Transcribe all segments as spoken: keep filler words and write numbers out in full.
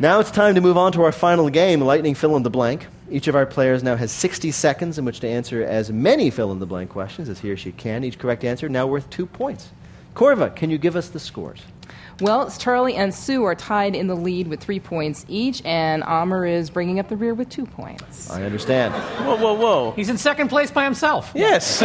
Now it's time to move on to our final game, Lightning Fill in the Blank. Each of our players now has sixty seconds in which to answer as many fill-in-the-blank questions as he or she can. Each correct answer now worth two points. Corva, can you give us the scores? Well, Charlie and Sue are tied in the lead with three points each, and Amr is bringing up the rear with two points. I understand. Whoa, whoa, whoa. He's in second place by himself. Yes.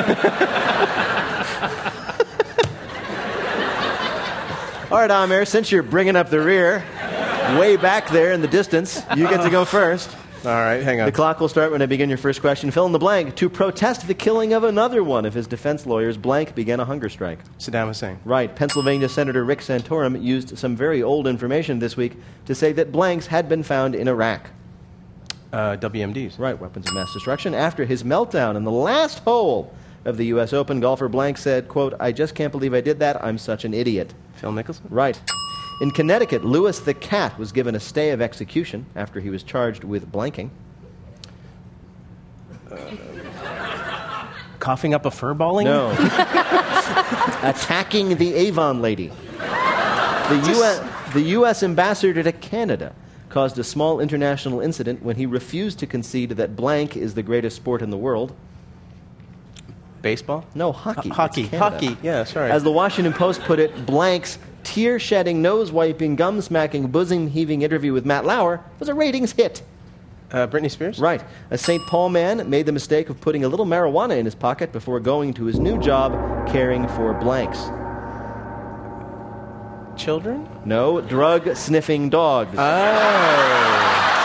All right, Amir, since you're bringing up the rear, way back there in the distance, you get to go first. All right, hang on. The clock will start when I begin your first question. Fill in the blank. To protest the killing of another one of his defense lawyers, blank began a hunger strike. Saddam Hussein. Right. Pennsylvania Senator Rick Santorum used some very old information this week to say that blanks had been found in Iraq. Uh, W M Ds. Right, weapons of mass destruction. After his meltdown in the last hole of the U S Open, golfer blank said, quote, "I just can't believe I did that. I'm such an idiot." Phil Mickelson? Right. In Connecticut, Lewis the cat was given a stay of execution after he was charged with blanking. Uh, coughing up a fur balling? No. Attacking the Avon lady. The U S, the U S ambassador to Canada caused a small international incident when he refused to concede that blank is the greatest sport in the world. Baseball? No, hockey. H- hockey. It's Canada. Hockey, yeah, sorry. As the Washington Post put it, blank's tear-shedding, nose-wiping, gum-smacking, bosom-heaving interview with Matt Lauer was a ratings hit. Uh, Britney Spears? Right. A Saint Paul man made the mistake of putting a little marijuana in his pocket before going to his new job caring for blanks. Children? No, drug-sniffing dogs. Oh.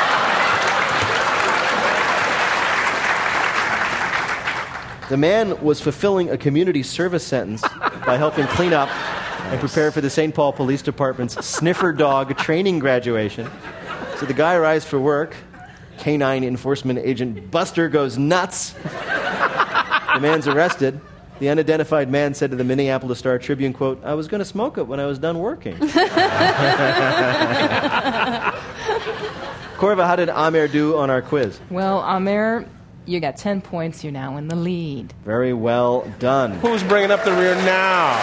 The man was fulfilling a community service sentence by helping clean up and prepare for the Saint Paul Police Department's sniffer dog training graduation. So the guy arrives for work. Canine enforcement agent Buster goes nuts. The man's arrested. The unidentified man said to the Minneapolis Star Tribune, quote, "I was going to smoke it when I was done working." Corva, how did Amir do on our quiz? Well, Amr, you got ten points. You're now in the lead. Very well done. Who's bringing up the rear now?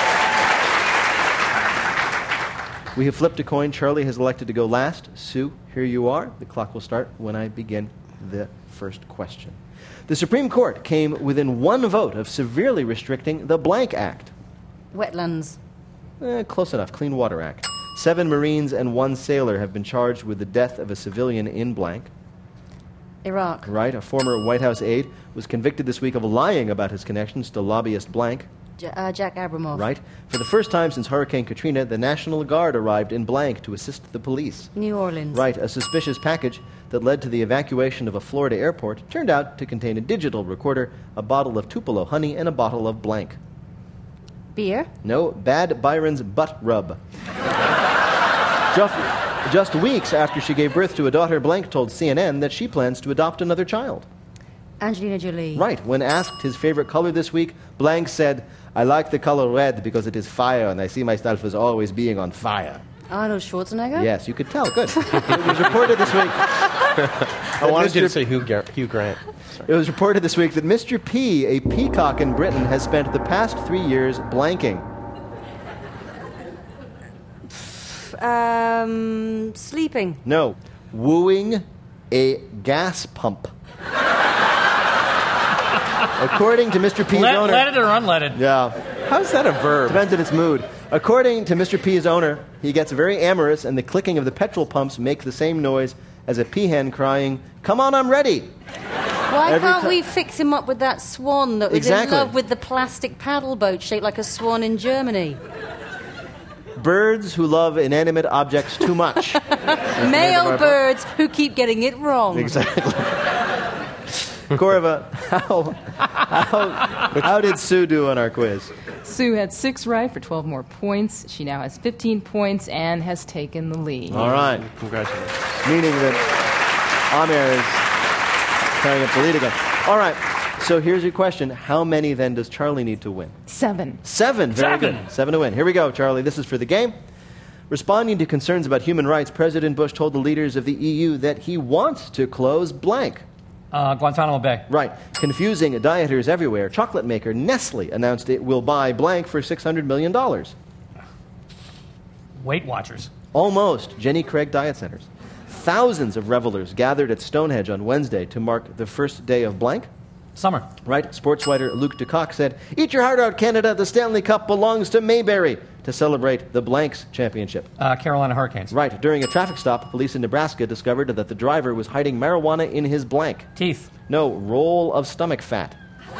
We have flipped a coin. Charlie has elected to go last. Sue, here you are. The clock will start when I begin the first question. The Supreme Court came within one vote of severely restricting the Blank Act. Wetlands. Eh, close enough. Clean Water Act. Seven Marines and one sailor have been charged with the death of a civilian in blank. Iraq. Right. A former White House aide was convicted this week of lying about his connections to lobbyist blank. J- uh, Jack Abramoff. Right. For the first time since Hurricane Katrina, the National Guard arrived in blank to assist the police. New Orleans. Right. A suspicious package that led to the evacuation of a Florida airport turned out to contain a digital recorder, a bottle of Tupelo honey, and a bottle of blank. Beer. No, Bad Byron's butt rub. just, just weeks after she gave birth to a daughter, blank told C N N that she plans to adopt another child. Angelina Jolie. Right. When asked his favorite color this week, blank said, "I like the color red because it is fire, and I see myself as always being on fire." Arnold Schwarzenegger? Yes, you could tell. Good. It was reported this week. I wanted Mister you to say Hugh, Gar- Hugh Grant. It was reported this week that Mister P, a peacock in Britain, has spent the past three years blanking. Um, sleeping. No, wooing a gas pump. According to Mister P's Let, owner... leaded or unleaded? Yeah. How's that a verb? Depends on its mood. According to Mister P's owner, he gets very amorous, and the clicking of the petrol pumps make the same noise as a peahen crying, "Come on, I'm ready." Why Every can't ti- we fix him up with that swan that was Exactly. in love with the plastic paddle boat shaped like a swan in Germany? Birds who love inanimate objects too much. Male birds who keep getting it wrong. Exactly. Corva, how, how, how did Sue do on our quiz? Sue had six right for twelve more points. She now has fifteen points and has taken the lead. All right. Congratulations. Meaning that Amir is carrying up the lead again. All right. So here's your question. How many, then, does Charlie need to win? Seven. Seven. Very Seven. good. Seven to win. Here we go, Charlie. This is for the game. Responding to concerns about human rights, President Bush told the leaders of the E U that he wants to close blank. Uh, Guantanamo Bay. Right. Confusing dieters everywhere. Chocolate maker Nestle announced it will buy blank for six hundred million dollars. Weight Watchers. Almost. Jenny Craig Diet Centers. Thousands of revelers gathered at Stonehenge on Wednesday to mark the first day of blank. Summer. Right. Sports writer Luke DeCock said, "Eat your heart out, Canada. The Stanley Cup belongs to Mayberry," to celebrate the blanks championship. Uh, Carolina Hurricanes. Right. During a traffic stop, police in Nebraska discovered that the driver was hiding marijuana in his blank. Teeth. No, roll of stomach fat.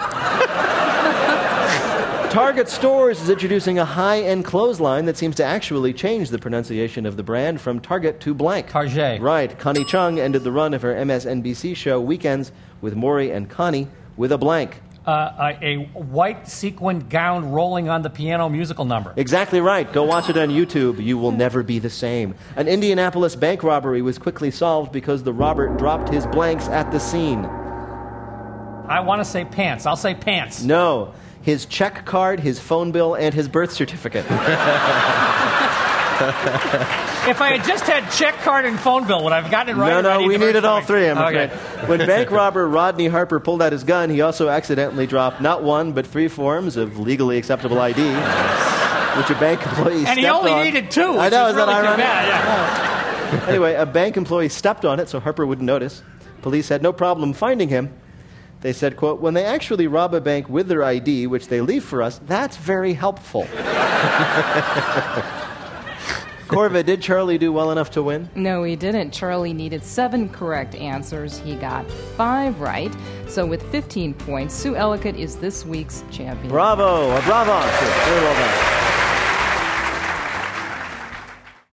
Target Stores is introducing a high-end clothesline that seems to actually change the pronunciation of the brand from Target to blank. Target. Right. Connie Chung ended the run of her M S N B C show Weekends with Maury and Connie with a blank. Uh, a, a white sequined gown rolling on the piano musical number. Exactly right. Go watch it on YouTube. You will never be the same. An Indianapolis bank robbery was quickly solved because the robber dropped his blanks at the scene. I want to say pants. I'll say pants. No. His check card, his phone bill, and his birth certificate. If I had just had check card and phone bill, would I have gotten it right? No, or do I no, need we the birth needed all three, I'm certificate? afraid. Okay. When bank robber Rodney Harper pulled out his gun, he also accidentally dropped not one, but three forms of legally acceptable I D, which a bank employee And he stepped only on. needed two, which I know, is is that really too ironic? bad. Yeah. Anyway, a bank employee stepped on it so Harper wouldn't notice. Police had no problem finding him. They said, quote, "When they actually rob a bank with their I D, which they leave for us, that's very helpful." Corva, did Charlie do well enough to win? No, he didn't. Charlie needed seven correct answers. He got five right. So with fifteen points, Sue Ellicott is this week's champion. Bravo. A bravo. Very well done.